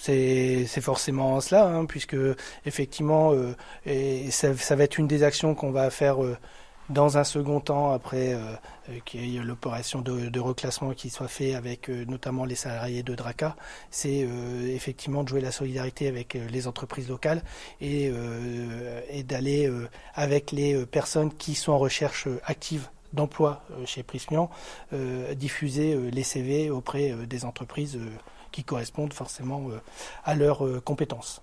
C'est forcément cela, hein, puisque effectivement, et ça va être une des actions qu'on va faire dans un second temps, après qu'il y ait l'opération de reclassement qui soit fait avec notamment les salariés de Draca, c'est effectivement de jouer la solidarité avec les entreprises locales et d'aller avec les personnes qui sont en recherche active d'emploi chez Prismian, diffuser les CV auprès des entreprises qui correspondent forcément à leurs compétences.